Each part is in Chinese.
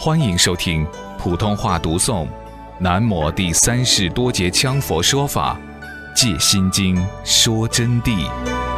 欢迎收听普通话读诵南摩第三世多杰羌佛说法戒心经说真谛。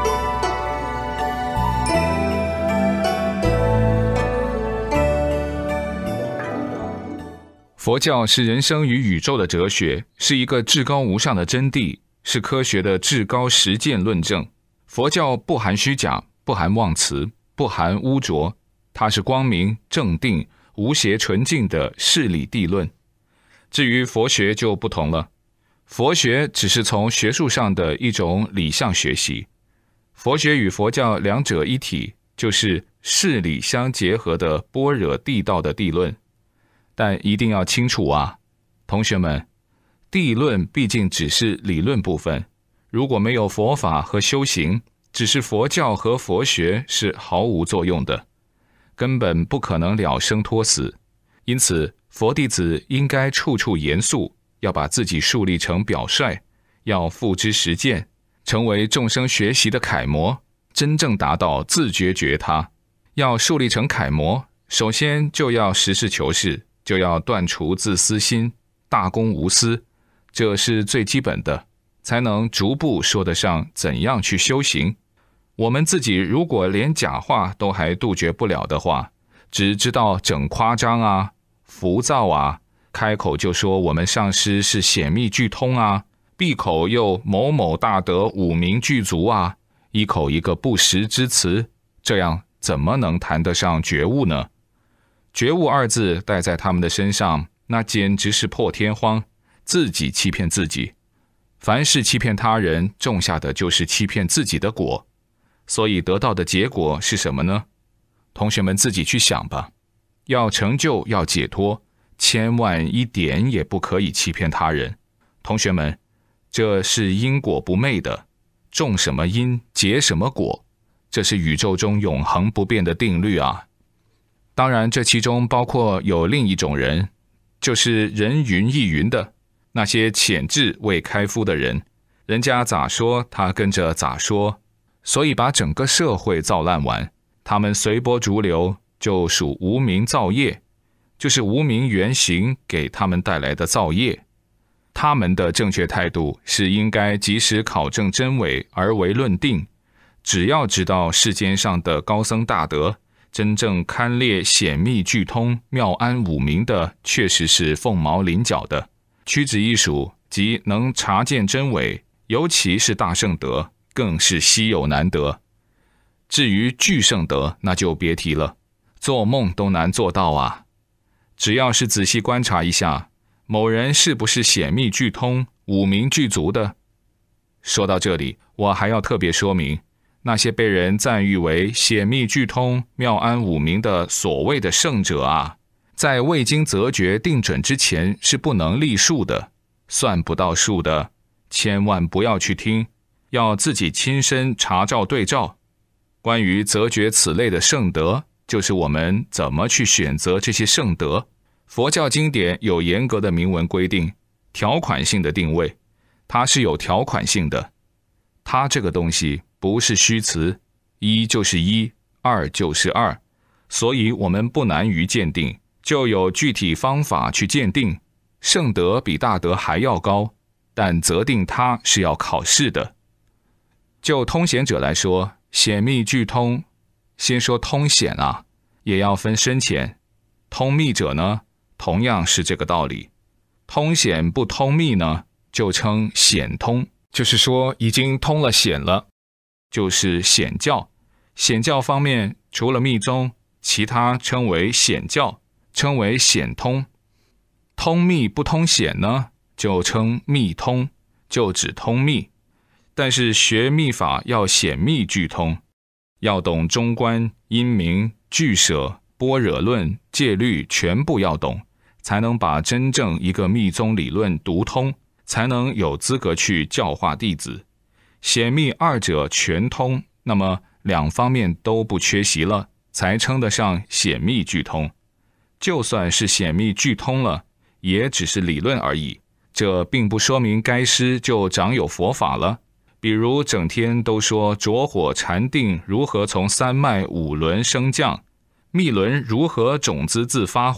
佛教是人生与宇宙的哲学，是一个至高无上的真谛，是科学的至高实践论证。佛教不含虚假，不含妄词，不含污浊，它是光明正定无邪纯净的事理谛论。至于佛学就不同了，佛学只是从学术上的一种理象学习，佛学与佛教两者一体，就是事理相结合的般若地道的谛论。但一定要清楚啊，同学们，谛论毕竟只是理论部分，如果没有佛法和修行，只是佛教和佛学是毫无作用的，根本不可能了生脱死。因此佛弟子应该处处严肃，要把自己树立成表率，要付之实践，成为众生学习的楷模，真正达到自觉觉他。要树立成楷模，首先就要实事求是，就要断除自私心，大公无私，这是最基本的，才能逐步说得上怎样去修行。我们自己如果连假话都还杜绝不了的话，只知道整夸张啊，浮躁啊，开口就说我们上师是显密具通啊，闭口又某某大德五明具足啊，一口一个不实之词，这样怎么能谈得上觉悟呢？觉悟二字带在他们的身上，那简直是破天荒，自己欺骗自己。凡是欺骗他人，种下的就是欺骗自己的果。所以得到的结果是什么呢？同学们自己去想吧。要成就，要解脱，千万一点也不可以欺骗他人。同学们，这是因果不昧的，种什么因，结什么果，这是宇宙中永恒不变的定律啊。当然这其中包括有另一种人，就是人云亦云的，那些潜质未开敷的人，人家咋说他跟着咋说，所以把整个社会造烂完。他们随波逐流，就属无明造业，就是无明原形给他们带来的造业。他们的正确态度是应该及时考证真伪而为论定，只要知道世间上的高僧大德真正堪列显密具通妙安五明的，确实是凤毛麟角的，屈指一数，即能察见真伪，尤其是大圣德，更是稀有难得。至于具圣德，那就别提了，做梦都难做到啊。只要是仔细观察一下，某人是不是显密具通五明具足的。说到这里，我还要特别说明，那些被人赞誉为显密具通妙安五明的所谓的圣者啊，在未经择觉定准之前是不能立数的，算不到数的，千万不要去听，要自己亲身查照对照。关于择觉此类的圣德，就是我们怎么去选择这些圣德，佛教经典有严格的明文规定，条款性的定位，它是有条款性的。它这个东西不是虚词，一就是一，二就是二，所以我们不难于鉴定，就有具体方法去鉴定。圣德比大德还要高，但择定它是要考试的。就通显者来说，显密具通，先说通显啊，也要分深浅。通密者呢，同样是这个道理。通显不通密呢，就称显通，就是说已经通了显了，就是显教。显教方面，除了密宗，其他称为显教，称为显通。通密不通显呢，就称密通，就指通密。但是学密法要显密具通，要懂中观、因明、俱舍、般若论、戒律，全部要懂，才能把真正一个密宗理论读通，才能有资格去教化弟子。显密二者全通，那么两方面都不缺席了，才称得上显密具通。就算是显密具通了，也只是理论而已，这并不说明该师就掌有佛法了。比如整天都说着火禅定如何从三脉五轮升降，密轮如何种子自发火，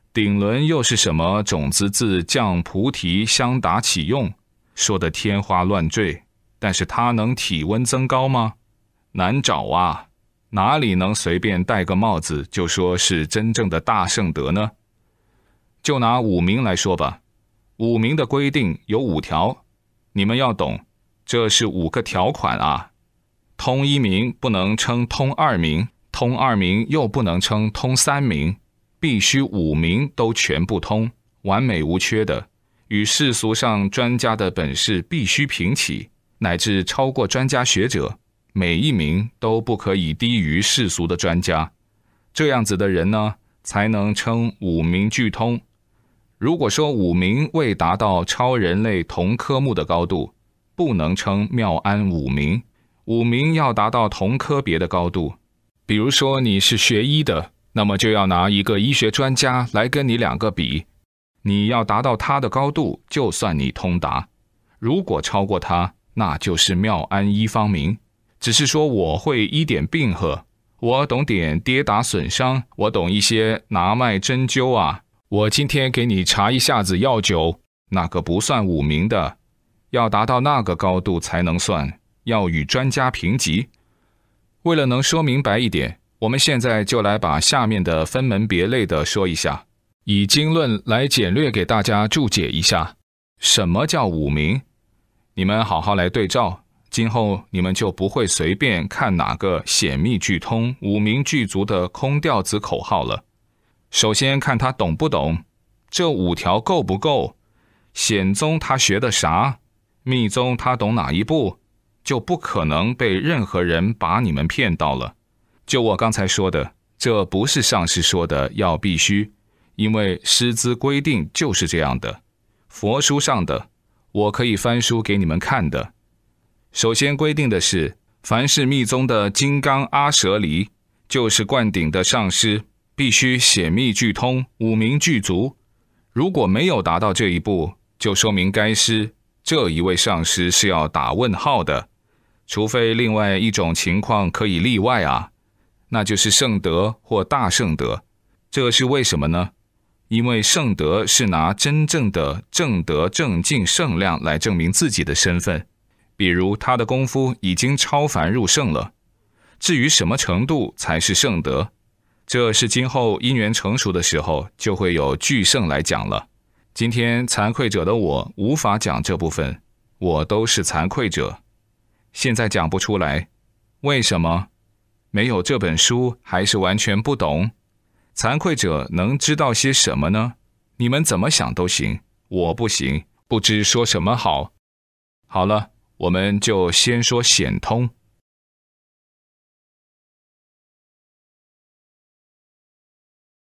顶轮又是什么种子自降菩提相达起用，说的天花乱坠，但是它能体温增高吗？难找啊，哪里能随便戴个帽子就说是真正的大圣德呢？就拿五明来说吧，五明的规定有5条，你们要懂，这是5个条款啊。通1明不能称通2明，通2明又不能称通3明，必须5明都全部通，完美无缺的，与世俗上专家的本事必须平齐，乃至超过专家学者，每一名都不可以低于世俗的专家。这样子的人呢，才能称5明俱通。如果说5明未达到超人类同科目的高度，不能称妙安5明。5明要达到同科别的高度。比如说你是学医的，那么就要拿一个医学专家来跟你2个比，你要达到他的高度，就算你通达。如果超过他，那就是妙安医方明。只是说我会医点病呵，我懂点跌打损伤，我懂一些拿脉针灸啊，我今天给你查一下子药酒，那个不算5明的，要达到那个高度才能算，要与专家平级。为了能说明白一点，我们现在就来把下面的分门别类的说一下，以经论来简略给大家注解一下，什么叫5明？你们好好来对照，今后你们就不会随便看哪个显密俱通、5明俱足的空调子口号了。首先看他懂不懂，这5条够不够？显宗他学的啥？密宗他懂哪一部？就不可能被任何人把你们骗到了。就我刚才说的，这不是上师说的要必须，因为师资规定就是这样的。佛书上的，我可以翻书给你们看的。首先规定的是，凡是密宗的金刚阿舍离，就是灌顶的上师，必须显密俱通，5明俱足。如果没有达到这一步，就说明该师这一位上师是要打问号的。除非另外一种情况可以例外啊，那就是圣德或大圣德。这是为什么呢？因为圣德是拿真正的正德正净圣量来证明自己的身份，比如他的功夫已经超凡入圣了。至于什么程度才是圣德，这是今后因缘成熟的时候就会有巨圣来讲了。今天惭愧者的我无法讲这部分，我都是惭愧者，现在讲不出来。为什么？没有这本书还是完全不懂？惭愧者能知道些什么呢？你们怎么想都行，我不行，不知说什么好。好了，我们就先说显通。